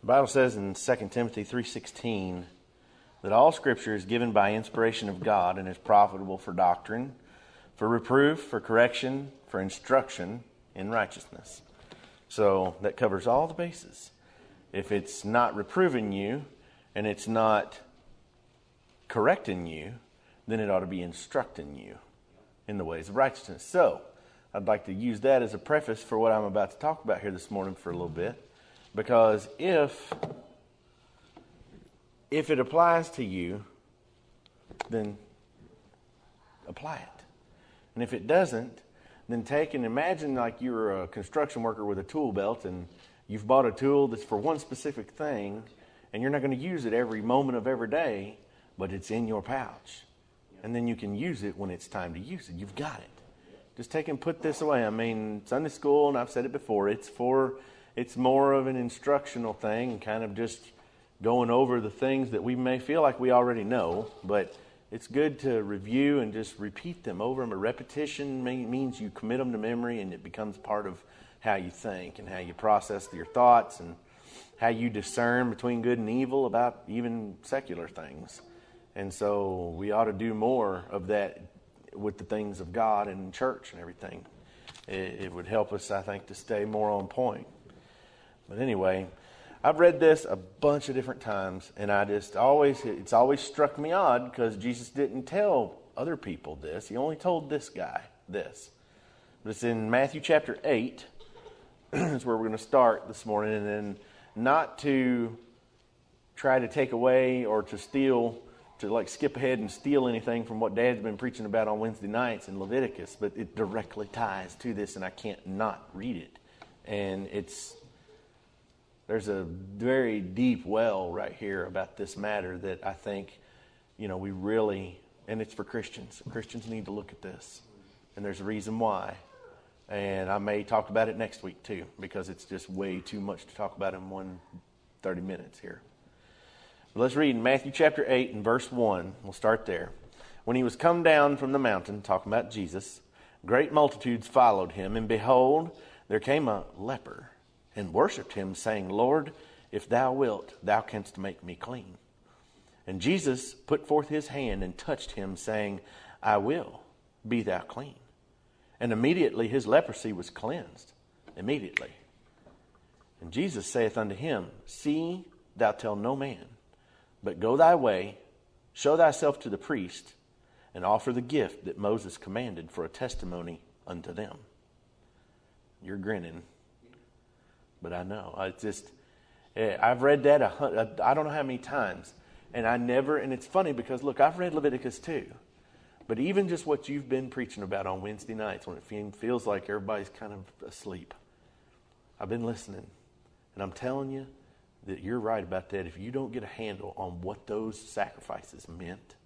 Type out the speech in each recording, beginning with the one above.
The Bible says in 2 Timothy 3:16 that all Scripture is given by inspiration of God and is profitable for doctrine, for reproof, for correction, for instruction in righteousness. So that covers all the bases. If it's not reproving you and it's not correcting you, then it ought to be instructing you in the ways of righteousness. So I'd like to use that as a preface for what I'm about to talk about here this morning for a little bit. Because if it applies to you, then apply it. And if it doesn't, then take and imagine like you're a construction worker with a tool belt and you've bought a tool that's for one specific thing and you're not going to use it every moment of every day, but it's in your pouch. And then you can use it when it's time to use it. You've got it. Just take and put this away. I mean, Sunday school, and I've said it before, it's more of an instructional thing and kind of just going over the things that we may feel like we already know, but it's good to review and just repeat them over them. A repetition means you commit them to memory and it becomes part of how you think and how you process your thoughts and how you discern between good and evil about even secular things. And so we ought to do more of that with the things of God and church and everything. It would help us, I think, to stay more on point. But anyway, I've read this a bunch of different times, and it's always struck me odd because Jesus didn't tell other people this. He only told this guy this. But it's in Matthew chapter 8. That's where we're going to start this morning, and then not to try to take away or to steal, to like skip ahead and steal anything from what Dad's been preaching about on Wednesday nights in Leviticus, but it directly ties to this, and I can't not read it. And there's a very deep well right here about this matter that I think, we really, and it's for Christians. Christians need to look at this, and there's a reason why. And I may talk about it next week too, because it's just way too much to talk about in 30 minutes here. But let's read in Matthew chapter 8 and verse 1. We'll start there. When he was come down from the mountain, talking about Jesus, great multitudes followed him, and behold, there came a leper, and worshipped him, saying, Lord, if thou wilt, thou canst make me clean. And Jesus put forth his hand and touched him, saying, I will, be thou clean. And immediately his leprosy was cleansed. Immediately. And Jesus saith unto him, See, thou tell no man, but go thy way, show thyself to the priest, and offer the gift that Moses commanded for a testimony unto them. You're grinning. But I know, I've read that I don't know how many times. And it's funny because, look, I've read Leviticus too. But even just what you've been preaching about on Wednesday nights when it feels like everybody's kind of asleep. I've been listening. And I'm telling you that you're right about that. If you don't get a handle on what those sacrifices meant,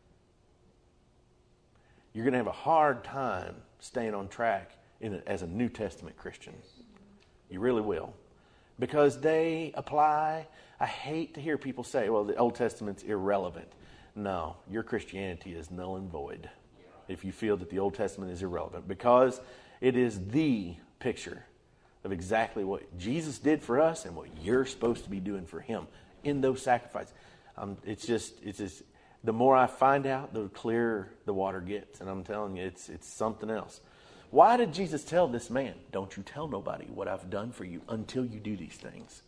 you're going to have a hard time staying on track as a New Testament Christian. You really will. Because they apply. I hate to hear people say, well, the Old Testament's irrelevant. No, your Christianity is null and void if you feel that the Old Testament is irrelevant. Because it is the picture of exactly what Jesus did for us and what you're supposed to be doing for him in those sacrifices. It's just the more I find out, the clearer the water gets. And I'm telling you, it's something else. Why did Jesus tell this man, don't you tell nobody what I've done for you until you do these things?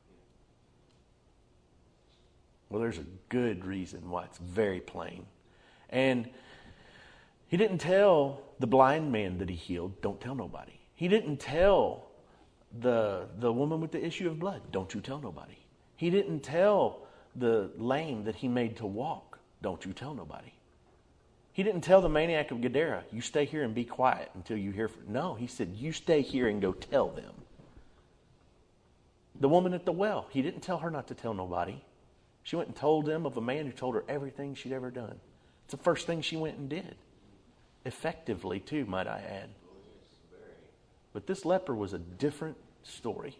Well, there's a good reason why it's very plain. And he didn't tell the blind man that he healed, don't tell nobody. He didn't tell the woman with the issue of blood, don't you tell nobody. He didn't tell the lame that he made to walk, don't you tell nobody. He didn't tell the maniac of Gadara, you stay here and be quiet until you hear from... No, he said, you stay here and go tell them. The woman at the well, he didn't tell her not to tell nobody. She went and told them of a man who told her everything she'd ever done. It's the first thing she went and did. Effectively, too, might I add. But this leper was a different story.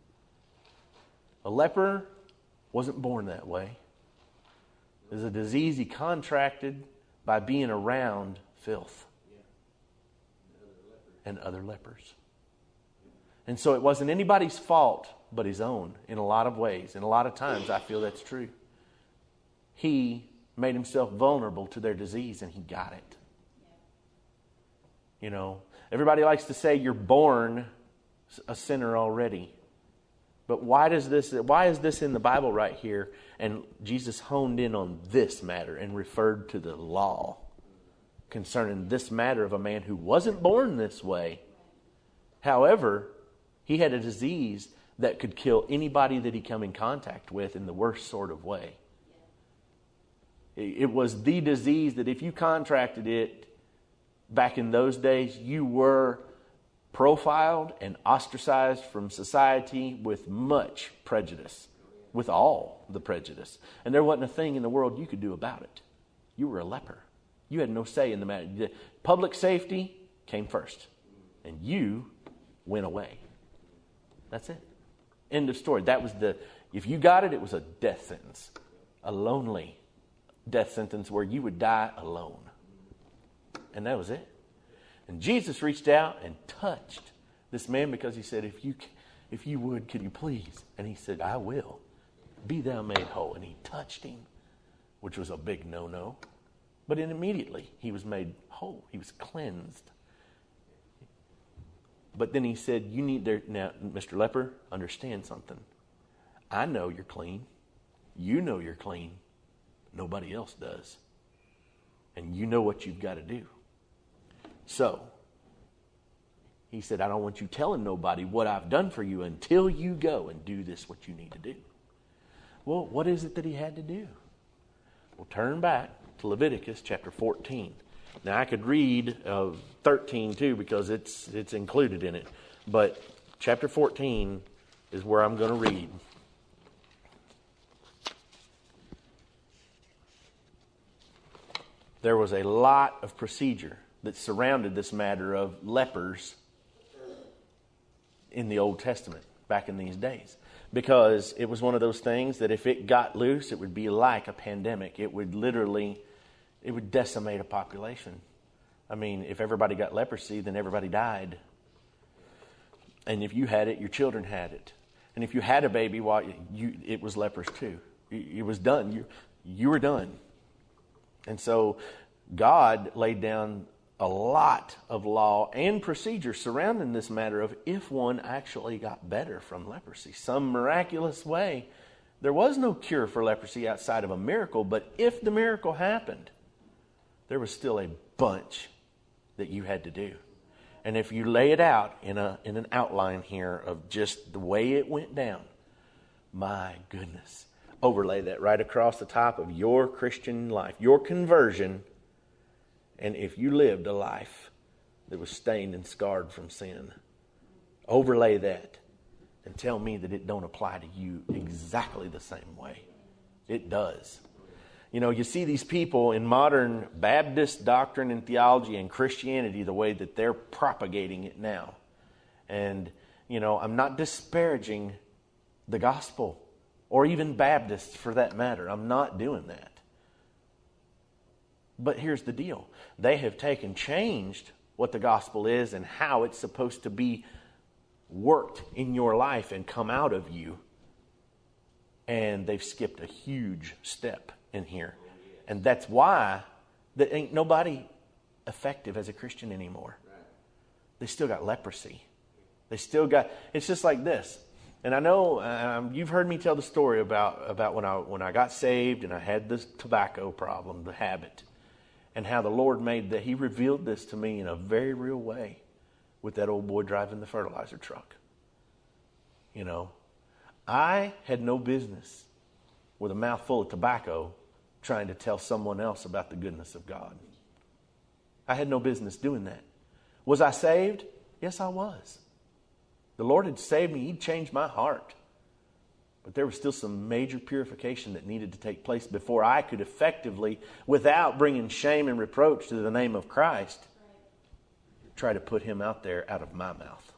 A leper wasn't born that way. It was a disease he contracted by being around filth and other lepers. And so it wasn't anybody's fault but his own in a lot of ways. And a lot of times I feel that's true. He made himself vulnerable to their disease and he got it. You know, everybody likes to say you're born a sinner already. But why is this in the Bible right here? And Jesus honed in on this matter and referred to the law concerning this matter of a man who wasn't born this way. However, he had a disease that could kill anybody that he come in contact with in the worst sort of way. It was the disease that if you contracted it back in those days, you were profiled and ostracized from society with much prejudice, with all the prejudice. And there wasn't a thing in the world you could do about it. You were a leper. You had no say in the matter. The public safety came first, and you went away. That's it. End of story. That was if you got it, it was a death sentence, a lonely death sentence where you would die alone. And that was it. And Jesus reached out and touched this man because he said, if you would, could you please? And he said, I will. Be thou made whole. And he touched him, which was a big no-no. But then immediately he was made whole. He was cleansed. But then he said, now, Mr. Leper, understand something. I know you're clean. You know you're clean. Nobody else does. And you know what you've got to do. So, he said, I don't want you telling nobody what I've done for you until you go and do this, what you need to do. Well, what is it that he had to do? Well, turn back to Leviticus chapter 14. Now, I could read 13 too because it's included in it. But chapter 14 is where I'm going to read. There was a lot of procedure that surrounded this matter of lepers in the Old Testament back in these days. Because it was one of those things that if it got loose, it would be like a pandemic. It would decimate a population. I mean, if everybody got leprosy, then everybody died. And if you had it, your children had it. And if you had a baby, it was lepers too. It was done. You were done. And so God laid down a lot of law and procedure surrounding this matter of if one actually got better from leprosy. Some miraculous way. There was no cure for leprosy outside of a miracle, but if the miracle happened, there was still a bunch that you had to do. And if you lay it out in an outline here of just the way it went down, my goodness, overlay that right across the top of your Christian life, your conversion. And if you lived a life that was stained and scarred from sin, overlay that and tell me that it don't apply to you exactly the same way. It does. You know, you see these people in modern Baptist doctrine and theology and Christianity, the way that they're propagating it now. And, you know, I'm not disparaging the gospel or even Baptists for that matter. I'm not doing that. But here's the deal. They have changed what the gospel is and how it's supposed to be worked in your life and come out of you. And they've skipped a huge step in here. And that's why there ain't nobody effective as a Christian anymore. They still got leprosy. It's just like this. And I know you've heard me tell the story about when I got saved and I had this tobacco problem, the habit. And how the Lord He revealed this to me in a very real way with that old boy driving the fertilizer truck. You know, I had no business with a mouthful of tobacco trying to tell someone else about the goodness of God. I had no business doing that. Was I saved? Yes, I was. The Lord had saved me. He'd changed my heart. But there was still some major purification that needed to take place before I could effectively, without bringing shame and reproach to the name of Christ, try to put Him out there out of my mouth.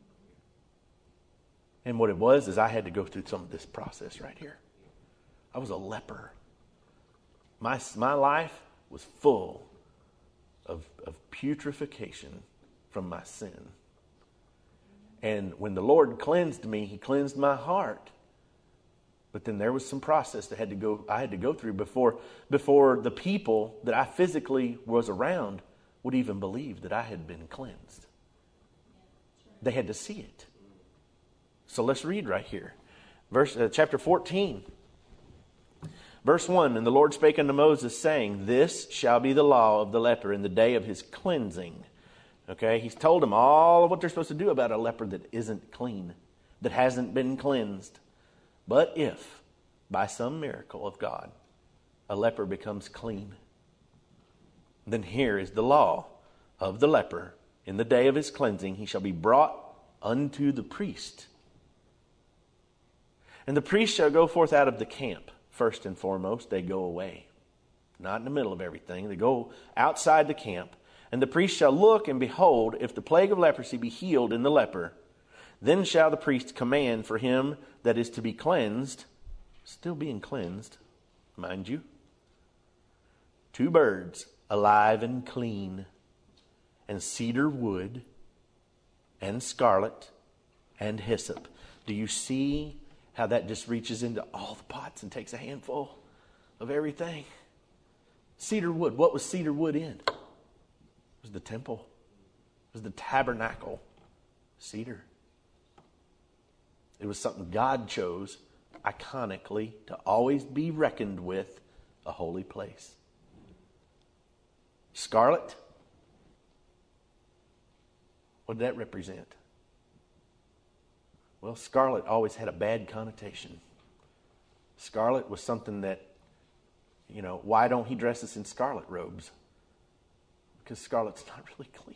And what it was is I had to go through some of this process right here. I was a leper. My life was full of putrefaction from my sin. And when the Lord cleansed me, he cleansed my heart. But then there was some process that I had to go through before the people that I physically was around would even believe that I had been cleansed. They had to see it. So let's read right here. Chapter 14. Verse 1, and the Lord spake unto Moses, saying, this shall be the law of the leper in the day of his cleansing. Okay, he's told them all of what they're supposed to do about a leper that isn't clean, that hasn't been cleansed. But if, by some miracle of God, a leper becomes clean, then here is the law of the leper. In the day of his cleansing, he shall be brought unto the priest. And the priest shall go forth out of the camp. First and foremost, they go away. Not in the middle of everything. They go outside the camp. And the priest shall look, and behold, if the plague of leprosy be healed in the leper, then shall the priest command for him that is to be cleansed, still being cleansed, mind you, 2 birds, alive and clean, and cedar wood, and scarlet, and hyssop. Do you see how that just reaches into all the pots and takes a handful of everything? Cedar wood. What was cedar wood in? It was the temple. It was the tabernacle. Cedar. It was something God chose, iconically, to always be reckoned with a holy place. Scarlet. What did that represent? Well, scarlet always had a bad connotation. Scarlet was something that, why don't he dress us in scarlet robes? Because scarlet's not really clean.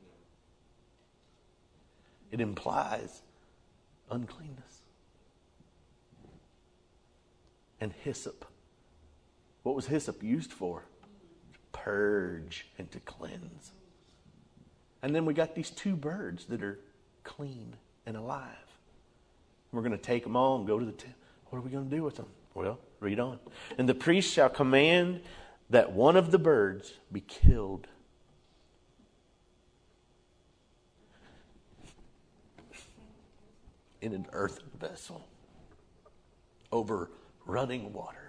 It implies uncleanness. And hyssop. What was hyssop used for? To purge and to cleanse. And then we got these 2 birds that are clean and alive. We're going to take them all and go to the temple. What are we going to do with them? Well, read on. And the priest shall command that one of the birds be killed. In an earthen vessel over running water.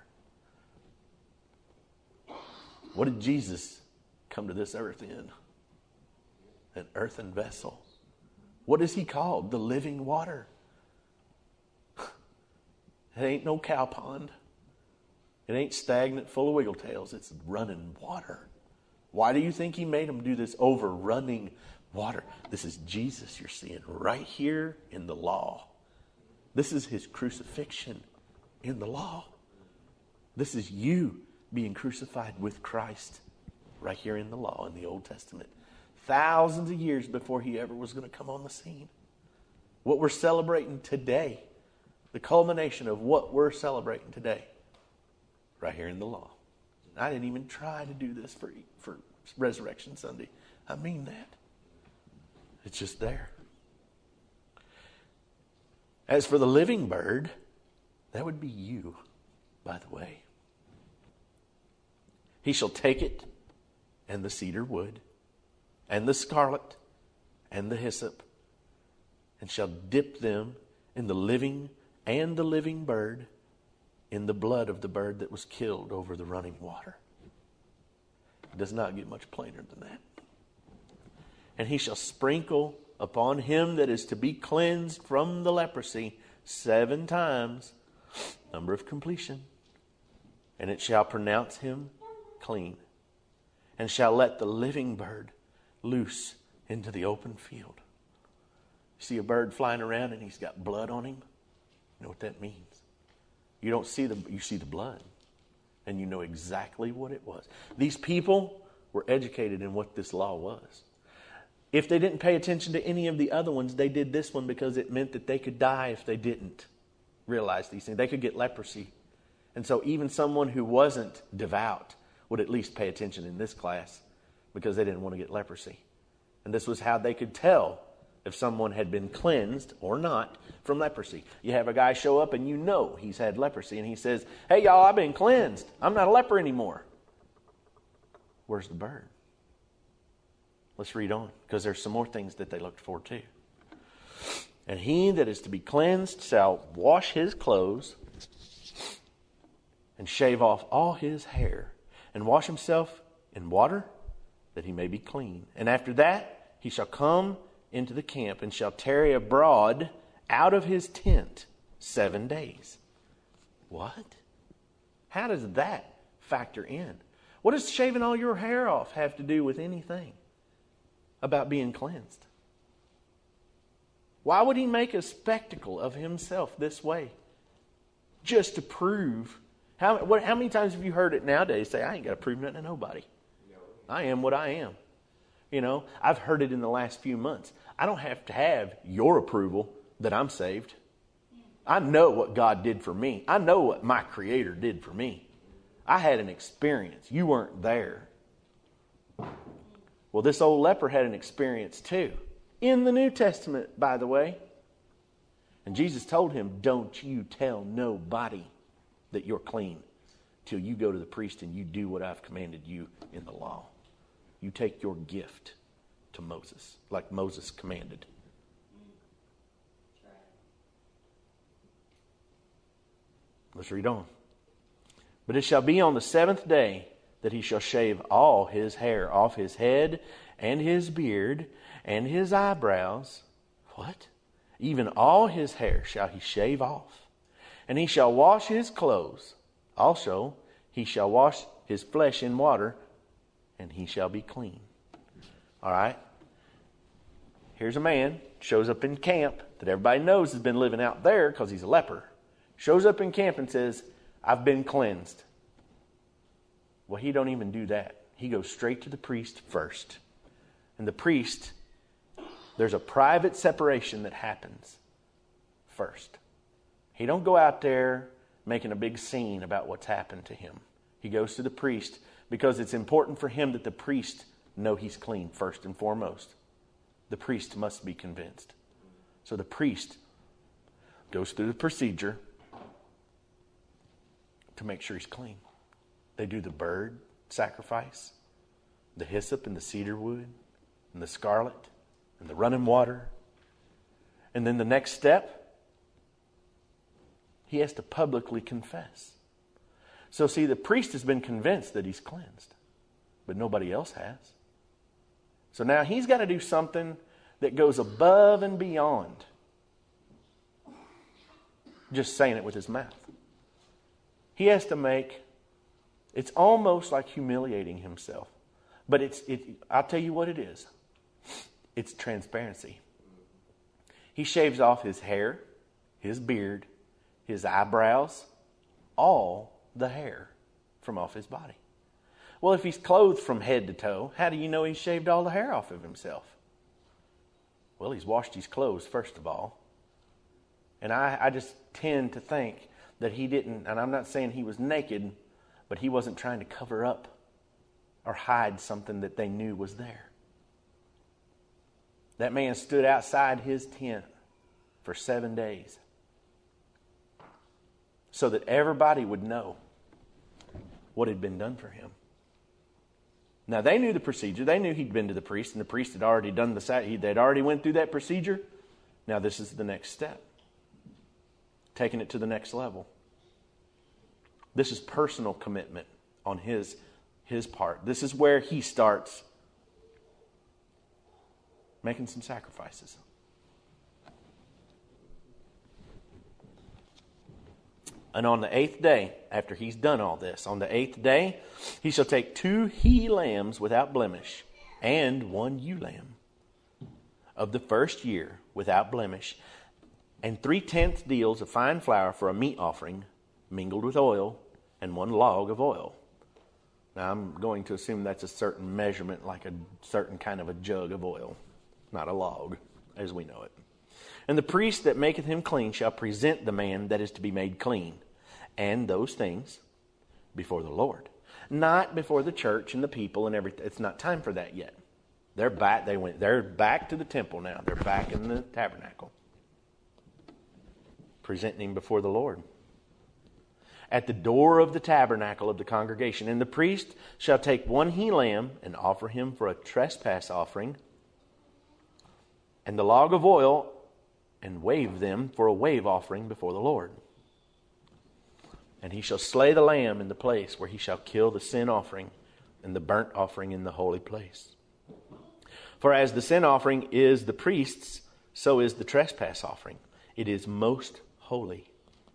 What did Jesus come to this earth in? An earthen vessel. What is he called? The living water. It ain't no cow pond. It ain't stagnant full of wiggle tails. It's running water. Why do you think he made him do this over running water? This is Jesus you're seeing right here in the law. This is his crucifixion in the law. This is you being crucified with Christ right here in the law in the Old Testament. Thousands of years before he ever was going to come on the scene. What we're celebrating today, the culmination of what we're celebrating today, right here in the law. I didn't even try to do this for Resurrection Sunday. I mean that. It's just there. As for the living bird, that would be you, by the way. He shall take it, and the cedar wood, and the scarlet, and the hyssop, and shall dip them in the living bird, in the blood of the bird that was killed over the running water. It does not get much plainer than that. And he shall sprinkle upon him that is to be cleansed from the leprosy 7 times, number of completion, and it shall pronounce him clean, and shall let the living bird loose into the open field. You see a bird flying around and he's got blood on him? You know what that means? You see the blood, and you know exactly what it was. These people were educated in what this law was. If they didn't pay attention to any of the other ones, they did this one because it meant that they could die if they didn't realize these things. They could get leprosy. And so even someone who wasn't devout would at least pay attention in this class because they didn't want to get leprosy. And this was how they could tell if someone had been cleansed or not from leprosy. You have a guy show up and you know he's had leprosy and he says, "Hey y'all, I've been cleansed. I'm not a leper anymore." Where's the bird? Let's read on, because there's some more things that they looked for too. And he that is to be cleansed shall wash his clothes and shave off all his hair and wash himself in water that he may be clean. And after that he shall come into the camp and shall tarry abroad out of his tent 7 days. What? How does that factor in? What does shaving all your hair off have to do with anything about being cleansed? Why would he make a spectacle of himself this way? Just to prove. How many times have you heard it nowadays say, I ain't got to prove nothing to nobody. I am what I am. You know, I've heard it in the last few months. I don't have to have your approval that I'm saved. I know what God did for me. I know what my Creator did for me. I had an experience. You weren't there. Well, this old leper had an experience too. In the New Testament, by the way. And Jesus told him, don't you tell nobody that you're clean till you go to the priest and you do what I've commanded you in the law. You take your gift to Moses, like Moses commanded. Let's read on. But it shall be on the 7th day that he shall shave all his hair off his head and his beard and his eyebrows. What? Even all his hair shall he shave off. And he shall wash his clothes. Also, he shall wash his flesh in water, and he shall be clean. All right? Here's a man, shows up in camp that everybody knows has been living out there because he's a leper. Shows up in camp and says, I've been cleansed. Well, he don't even do that. He goes straight to the priest first. And the priest, there's a private separation that happens first. He don't go out there making a big scene about what's happened to him. He goes to the priest because it's important for him that the priest know he's clean first and foremost. The priest must be convinced. So the priest goes through the procedure to make sure he's clean. They do the bird sacrifice, the hyssop and the cedar wood, and the scarlet, and the running water. And then the next step, he has to publicly confess. So see, the priest has been convinced that he's cleansed, but nobody else has. So now he's got to do something that goes above and beyond just saying it with his mouth. He has to make, it's almost like humiliating himself. But I'll tell you what it is. It's transparency. He shaves off his hair, his beard, his eyebrows, all the hair from off his body. Well, if he's clothed from head to toe, how do you know he's shaved all the hair off of himself? Well, he's washed his clothes, first of all. And I just tend to think that he didn't, and I'm not saying he was naked, but he wasn't trying to cover up or hide something that they knew was there. That man stood outside his tent for 7 days so that everybody would know what had been done for him. Now, they knew the procedure. They knew he'd been to the priest, and the priest had already done they'd already went through that procedure. Now, this is the next step. Taking it to the next level. This is personal commitment on his part. This is where he starts making some sacrifices. And on the 8th day, after he's done all this, on the 8th day, he shall take 2 he-lambs without blemish and 1 ewe-lamb of the first year without blemish, and 3/10 deals of fine flour for a meat offering, mingled with oil, and 1 log of oil. Now, I'm going to assume that's a certain measurement, like a certain kind of a jug of oil, not a log, as we know it. And the priest that maketh him clean shall present the man that is to be made clean, and those things before the Lord. Not before the church and the people and everything. It's not time for that yet. They're back to the temple now. They're back in the tabernacle. Presenting him before the Lord. At the door of the tabernacle of the congregation. And the priest shall take 1 he-lamb and offer him for a trespass offering, and the log of oil, and wave them for a wave offering before the Lord. And he shall slay the lamb in the place where he shall kill the sin offering and the burnt offering in the holy place. For as the sin offering is the priest's, so is the trespass offering. It is most holy.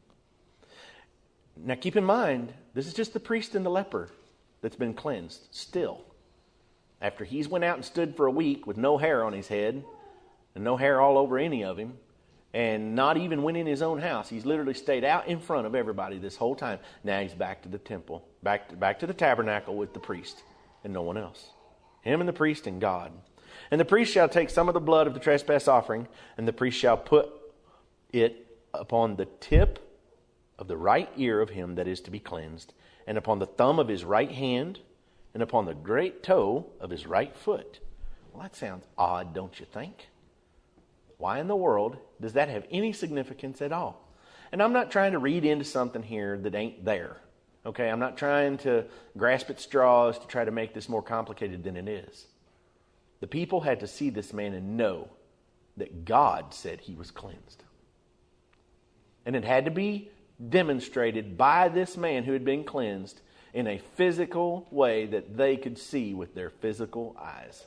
Now keep in mind, this is just the priest and the leper that's been cleansed still. After he's went out and stood for a week with no hair on his head and no hair all over any of him, and not even went in his own house. He's literally stayed out in front of everybody this whole time. Now he's back to the temple, back to the tabernacle with the priest and no one else. Him and the priest and God. And the priest shall take some of the blood of the trespass offering, and the priest shall put it upon the tip of the right ear of him that is to be cleansed, and upon the thumb of his right hand, and upon the great toe of his right foot. Well, that sounds odd, don't you think? Why in the world does that have any significance at all? And I'm not trying to read into something here that ain't there. Okay, I'm not trying to grasp at straws to try to make this more complicated than it is. The people had to see this man and know that God said he was cleansed. And it had to be demonstrated by this man who had been cleansed in a physical way that they could see with their physical eyes.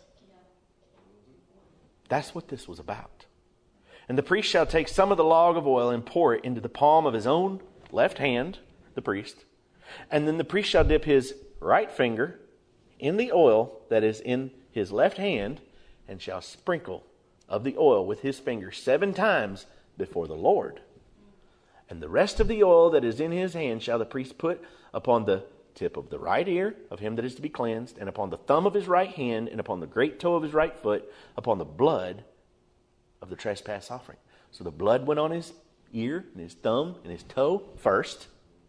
That's what this was about. And the priest shall take some of the log of oil and pour it into the palm of his own left hand, the priest. And then the priest shall dip his right finger in the oil that is in his left hand, and shall sprinkle of the oil with his finger 7 times before the Lord. And the rest of the oil that is in his hand shall the priest put upon the tip of the right ear of him that is to be cleansed, and upon the thumb of his right hand, and upon the great toe of his right foot, upon the blood of the trespass offering. So the blood went on his ear and his thumb and his toe first.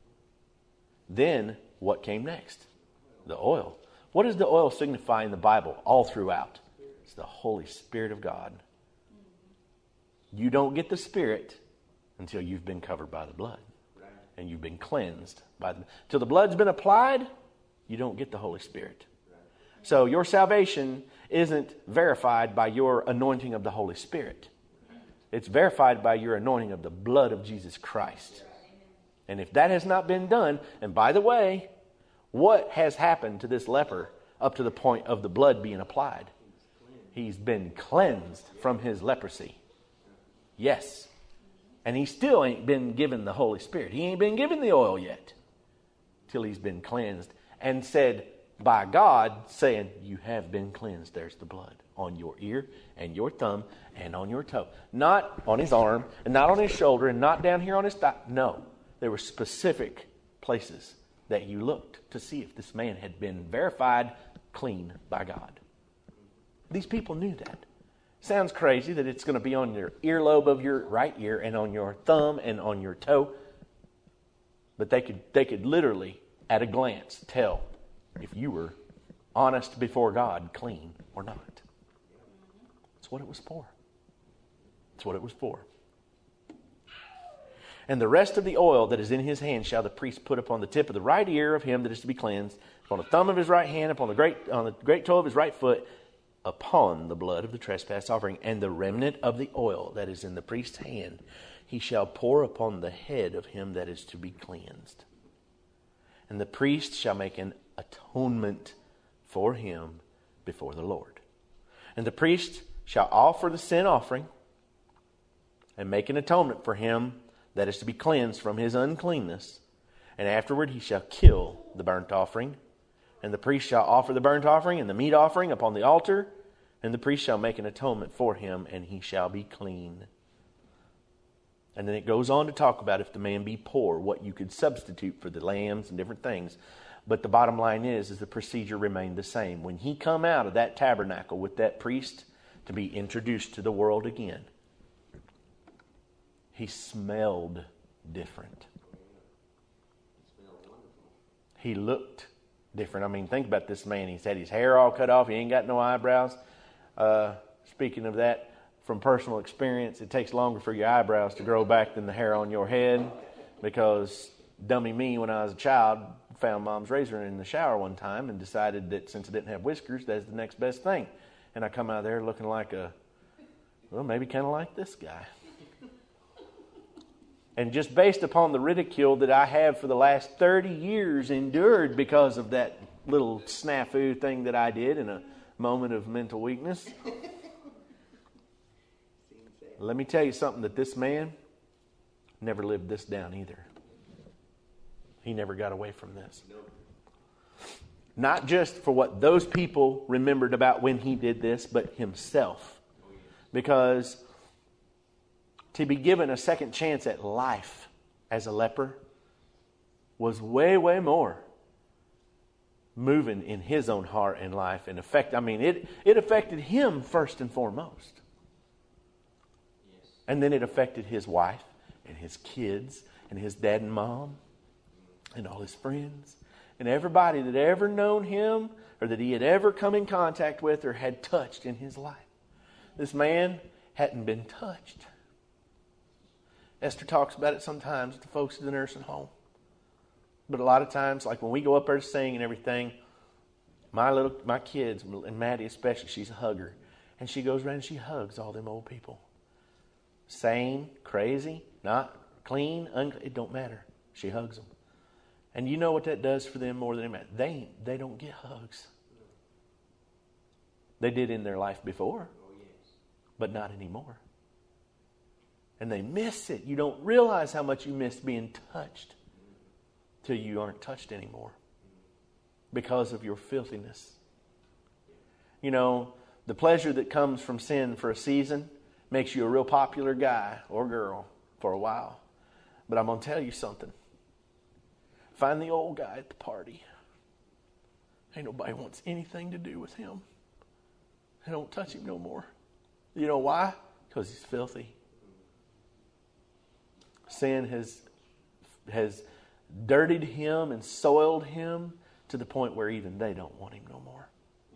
Then what came next? The oil. What does the oil signify in the Bible all throughout? It's the Holy Spirit of God. You don't get the Spirit until you've been covered by the blood. And you've been cleansed by the... Till the blood's been applied, you don't get the Holy Spirit. So your salvation isn't verified by your anointing of the Holy Spirit. It's verified by your anointing of the blood of Jesus Christ. And if that has not been done, and by the way, what has happened to this leper up to the point of the blood being applied? He's been cleansed from his leprosy. Yes. And he still ain't been given the Holy Spirit. He ain't been given the oil yet. Till he's been cleansed and said by God, saying, you have been cleansed. There's the blood on your ear and your thumb and on your toe. Not on his arm and not on his shoulder and not down here on his thigh. No. There were specific places that you looked to see if this man had been verified clean by God. These people knew that. Sounds crazy that it's going to be on your earlobe of your right ear and on your thumb and on your toe. But they could literally, at a glance, tell if you were honest before God, clean or not. That's what it was for. That's what it was for. And the rest of the oil that is in his hand shall the priest put upon the tip of the right ear of him that is to be cleansed, upon the thumb of his right hand, upon the great toe of his right foot, upon the blood of the trespass offering, and the remnant of the oil that is in the priest's hand he shall pour upon the head of him that is to be cleansed. And the priest shall make an atonement for him before the Lord. And the priest shall offer the sin offering and make an atonement for him that is to be cleansed from his uncleanness. And afterward he shall kill the burnt offering. And the priest shall offer the burnt offering and the meat offering upon the altar. And the priest shall make an atonement for him, and he shall be clean. And then it goes on to talk about if the man be poor, what you could substitute for the lambs and different things. But the bottom line is the procedure remained the same. When he come out of that tabernacle with that priest to be introduced to the world again, he smelled different. He looked different. I mean, think about this man. He's had his hair all cut off. He ain't got no eyebrows. Speaking of that, from personal experience, it takes longer for your eyebrows to grow back than the hair on your head, because dummy me, when I was a child, found Mom's razor in the shower one time and decided that since I didn't have whiskers, that's the next best thing. And I come out of there looking like maybe kind of like this guy. And just based upon the ridicule that I have for the last 30 years endured because of that little snafu thing that I did in a moment of mental weakness. Let me tell you something, that this man never lived this down either. He never got away from this. Not just for what those people remembered about when he did this, but himself. Because to be given a second chance at life as a leper was way, way more moving in his own heart and life and it affected him first and foremost. Yes. And then it affected his wife and his kids and his dad and mom and all his friends and everybody that ever known him or that he had ever come in contact with or had touched in his life. This man hadn't been touched. Esther talks about it sometimes with the folks at the nursing home. But a lot of times, like when we go up there to sing and everything, my kids, and Maddie especially, she's a hugger. And she goes around and she hugs all them old people. Sane, crazy, not clean, it don't matter. She hugs them. And you know what that does for them more than it matters. They don't get hugs. They did in their life before, but not anymore. And they miss it. You don't realize how much you miss being touched till you aren't touched anymore because of your filthiness. You know, the pleasure that comes from sin for a season makes you a real popular guy or girl for a while. But I'm going to tell you something. Find the old guy at the party. Ain't nobody wants anything to do with him. They don't touch him no more. You know why? Because he's filthy. Sin has dirtied him and soiled him to the point where even they don't want him no more.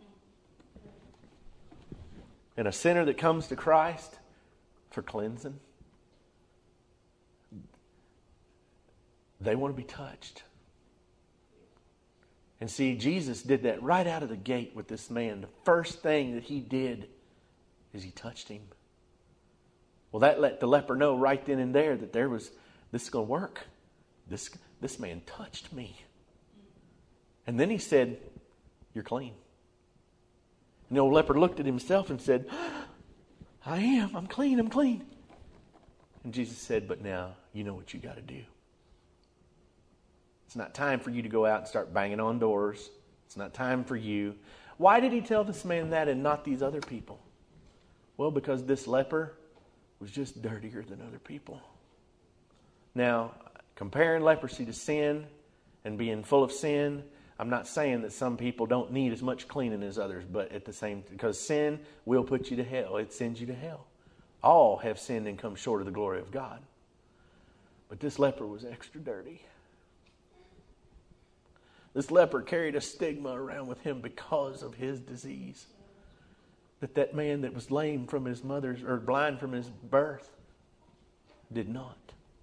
And a sinner that comes to Christ for cleansing, they want to be touched. And see, Jesus did that right out of the gate with this man. The first thing that he did is he touched him. Well, that let the leper know right then and there that this is going to work. This man touched me. And then he said, "You're clean." And the old leper looked at himself and said, I'm clean. And Jesus said, "But now you know what you got to do. It's not time for you to go out and start banging on doors. It's not time for you." Why did he tell this man that and not these other people? Well, because this leper was just dirtier than other people. Now, comparing leprosy to sin and being full of sin, I'm not saying that some people don't need as much cleaning as others, but at the same time, because sin will put you to hell. It sends you to hell. All have sinned and come short of the glory of God. But this leper was extra dirty. This leper carried a stigma around with him because of his disease. That man that was lame from his mother's, or blind from his birth, did not.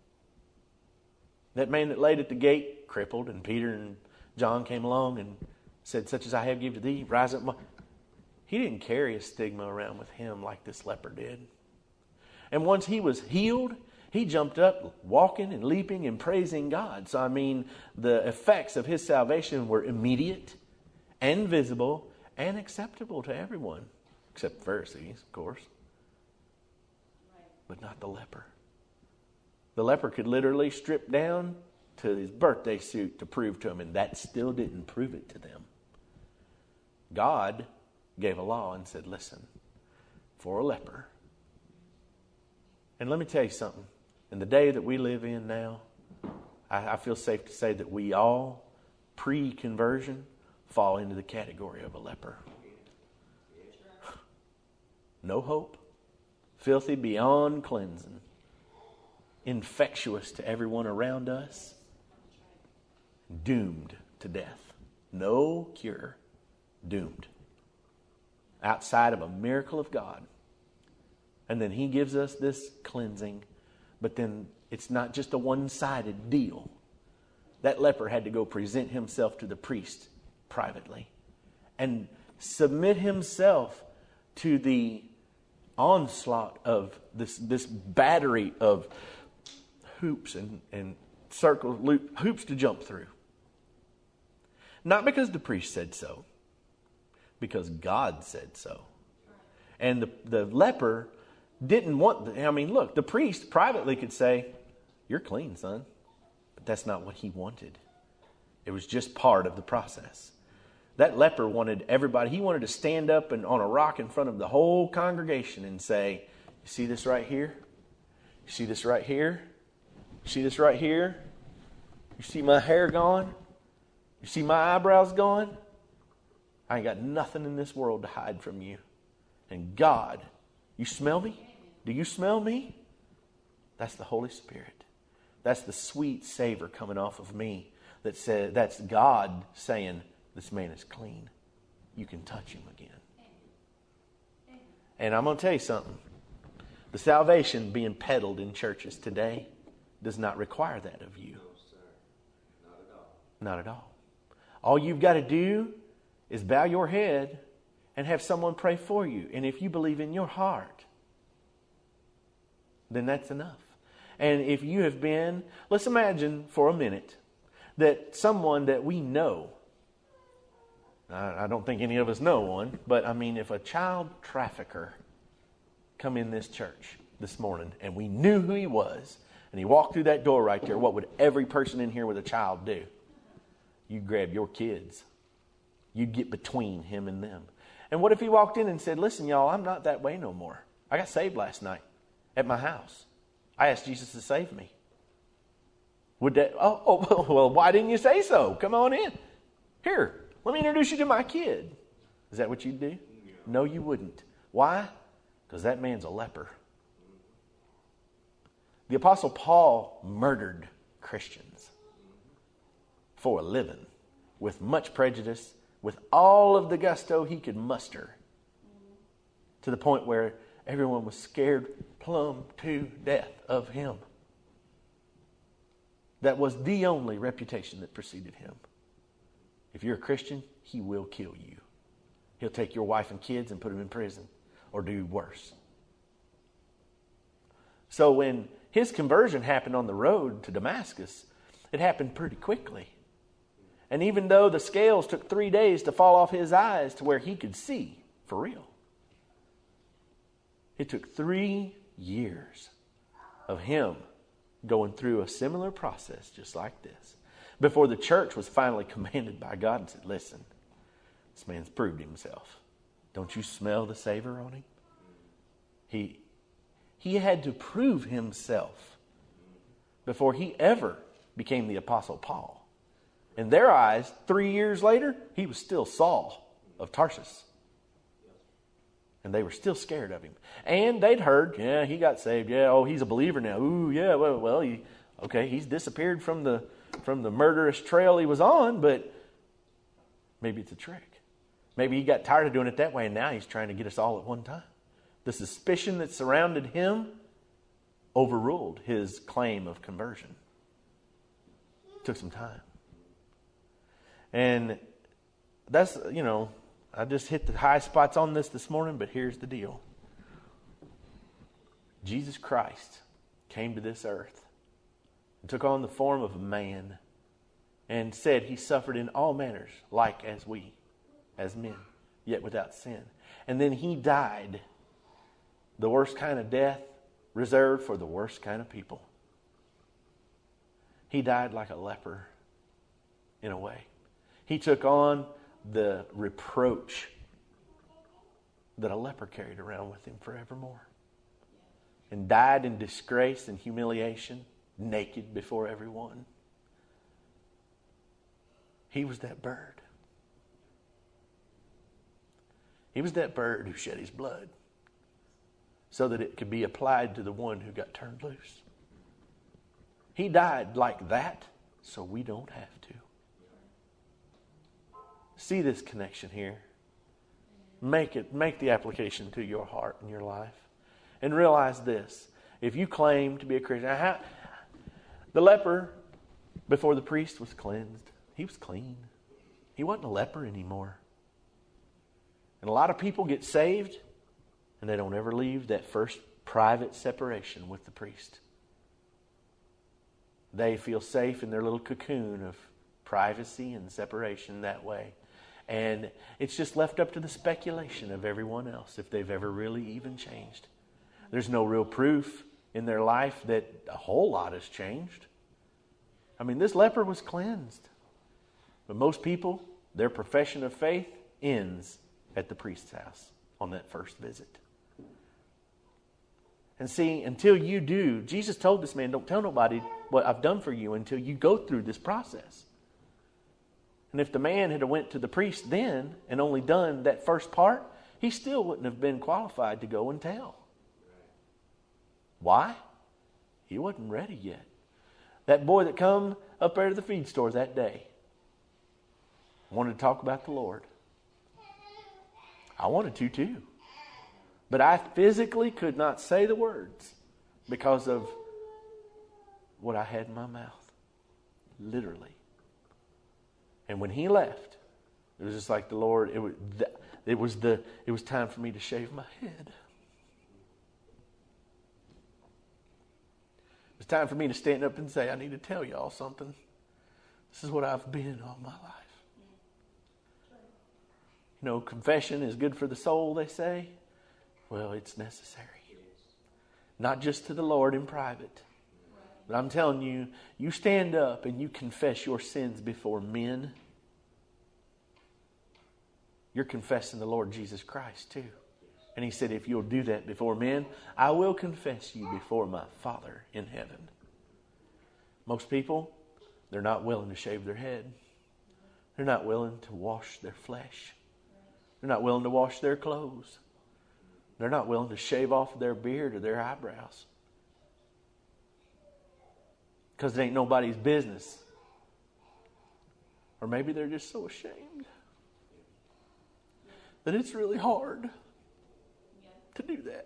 That man that laid at the gate, crippled, and Peter and John came along and said, "Such as I have give to thee, rise up." He didn't carry a stigma around with him like this leper did. And once he was healed, he jumped up, walking and leaping and praising God. So, the effects of his salvation were immediate and visible and acceptable to everyone, except the Pharisees, of course. But not the leper. The leper could literally strip down to his birthday suit to prove to him, and that still didn't prove it to them. God gave a law and said, "Listen, for a leper." And let me tell you something. In the day that we live in now, I feel safe to say that we all, pre-conversion, fall into the category of a leper. No hope, filthy beyond cleansing, infectious to everyone around us, doomed to death. No cure, doomed. Outside of a miracle of God. And then he gives us this cleansing. But then it's not just a one-sided deal. That leper had to go present himself to the priest privately and submit himself to the onslaught of this battery of hoops and circles, hoops to jump through. Not because the priest said so, because God said so. And the leper didn't want, look, the priest privately could say, "You're clean, son." But that's not what he wanted. It was just part of the process. That leper wanted everybody, he wanted to stand up and on a rock in front of the whole congregation and say, "You see this right here? You see this right here? You see this right here? You see my hair gone? You see my eyebrows gone? I ain't got nothing in this world to hide from you. And God, you smell me? Do you smell me?" That's the Holy Spirit. That's the sweet savor coming off of me that says, that's God saying, "This man is clean. You can touch him again." And I'm going to tell you something. The salvation being peddled in churches today does not require that of you. No, sir. Not at all. Not at all. All you've got to do is bow your head and have someone pray for you. And if you believe in your heart, then that's enough. And if you have been, let's imagine for a minute that someone that we know, I don't think any of us know one, but if a child trafficker come in this church this morning and we knew who he was and he walked through that door right there, what would every person in here with a child do? You'd grab your kids. You'd get between him and them. And what if he walked in and said, "Listen, y'all, I'm not that way no more. I got saved last night at my house. I asked Jesus to save me." Would that, well, why didn't you say so? Come on in. Here, let me introduce you to my kid. Is that what you'd do? Yeah. No, you wouldn't. Why? Because that man's a leper. The Apostle Paul murdered Christians for a living, with much prejudice, with all of the gusto he could muster, to the point where everyone was scared plumb to death of him. That was the only reputation that preceded him. If you're a Christian, he will kill you. He'll take your wife and kids and put them in prison, or do worse. So when his conversion happened on the road to Damascus, it happened pretty quickly. And even though the scales took 3 days to fall off his eyes to where he could see for real, it took 3 years of him going through a similar process just like this before the church was finally commanded by God and said, "Listen, this man's proved himself. Don't you smell the savor on him?" He had to prove himself before he ever became the Apostle Paul. In their eyes, 3 years later, he was still Saul of Tarsus. And they were still scared of him. And they'd heard, yeah, he got saved. Yeah, oh, he's a believer now. Ooh, yeah, well, he's disappeared from the murderous trail he was on, but maybe it's a trick. Maybe he got tired of doing it that way, and now he's trying to get us all at one time. The suspicion that surrounded him overruled his claim of conversion. It took some time. And that's, I just hit the high spots on this morning, but here's the deal. Jesus Christ came to this earth and took on the form of a man and said he suffered in all manners, like as we, as men, yet without sin. And then he died the worst kind of death reserved for the worst kind of people. He died like a leper in a way. He took on the reproach that a leper carried around with him forevermore. And died in disgrace and humiliation, naked before everyone. He was that bird. He was that bird who shed his blood so that it could be applied to the one who got turned loose. He died like that so we don't have to. See this connection here. Make the application to your heart and your life. And realize this. If you claim to be a Christian, the leper, before the priest was cleansed, he was clean. He wasn't a leper anymore. And a lot of people get saved and they don't ever leave that first private separation with the priest. They feel safe in their little cocoon of privacy and separation that way. And it's just left up to the speculation of everyone else if they've ever really even changed. There's no real proof in their life that a whole lot has changed. I mean, this leper was cleansed. But most people, their profession of faith ends at the priest's house on that first visit. And see, until you do, Jesus told this man, don't tell nobody what I've done for you until you go through this process. And if the man had went to the priest then and only done that first part, he still wouldn't have been qualified to go and tell. Why? He wasn't ready yet. That boy that come up there to the feed store that day wanted to talk about the Lord. I wanted to too. But I physically could not say the words because of what I had in my mouth. Literally. And when he left, it was just like the Lord, it was time for me to shave my head. It was time for me to stand up and say, I need to tell y'all something. This is what I've been all my life. You know, confession is good for the soul, they say. Well, it's necessary. Not just to the Lord in private. But I'm telling you, you stand up and you confess your sins before men, you're confessing the Lord Jesus Christ too. And he said, if you'll do that before men, I will confess you before my Father in heaven. Most people, they're not willing to shave their head. They're not willing to wash their flesh. They're not willing to wash their clothes. They're not willing to shave off their beard or their eyebrows. Because it ain't nobody's business. Or maybe they're just so ashamed that it's really hard to do that.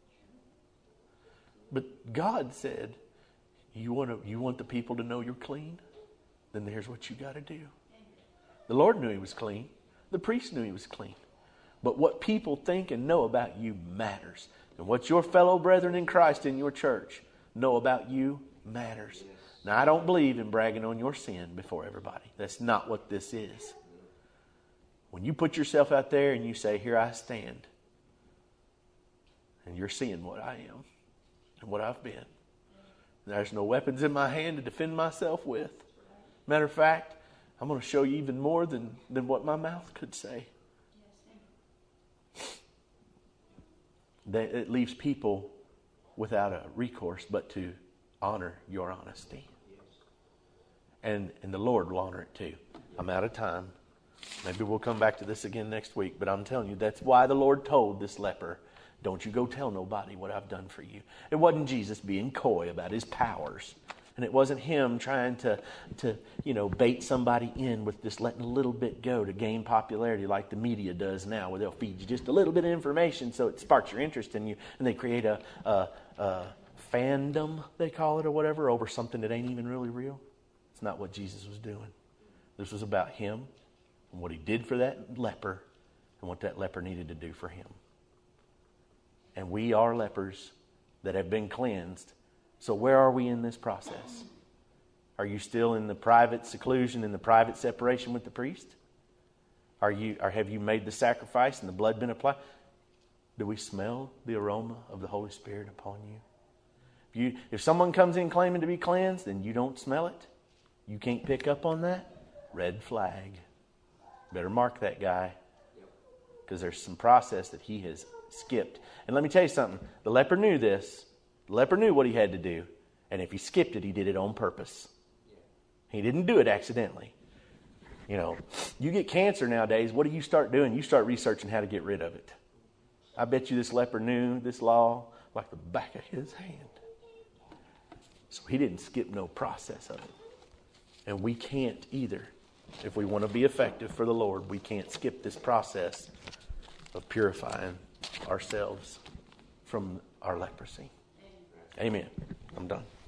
But God said, you want the people to know you're clean? Then here's what you got to do. The Lord knew he was clean. The priest knew he was clean. But what people think and know about you matters. And what your fellow brethren in Christ in your church know about you matters. Now, I don't believe in bragging on your sin before everybody. That's not what this is. When you put yourself out there and you say, here I stand, and you're seeing what I am and what I've been. There's no weapons in my hand to defend myself with. Matter of fact, I'm going to show you even more than what my mouth could say. It leaves people without a recourse but to honor your honesty. And the Lord will honor it too. I'm out of time. Maybe we'll come back to this again next week. But I'm telling you, that's why the Lord told this leper, don't you go tell nobody what I've done for you. It wasn't Jesus being coy about his powers. And it wasn't him trying to bait somebody in with just letting a little bit go to gain popularity like the media does now, where they'll feed you just a little bit of information so it sparks your interest in you. And they create a fandom, they call it, or whatever, over something that ain't even really real. It's not what Jesus was doing. This was about him and what he did for that leper and what that leper needed to do for him. And we are lepers that have been cleansed. So where are we in this process? Are you still in the private seclusion, in the private separation with the priest? Have you made the sacrifice and the blood been applied? Do we smell the aroma of the Holy Spirit upon you? If someone comes in claiming to be cleansed and you don't smell it, you can't pick up on that, red flag. Better mark that guy, because there's some process that he has skipped. And let me tell you something. The leper knew this. The leper knew what he had to do. And if he skipped it, he did it on purpose. He didn't do it accidentally. You know, you get cancer nowadays, what do you start doing? You start researching how to get rid of it. I bet you this leper knew this law like the back of his hand. So he didn't skip no process of it. And we can't either. If we want to be effective for the Lord, we can't skip this process of purifying ourselves from our leprosy. Amen. I'm done.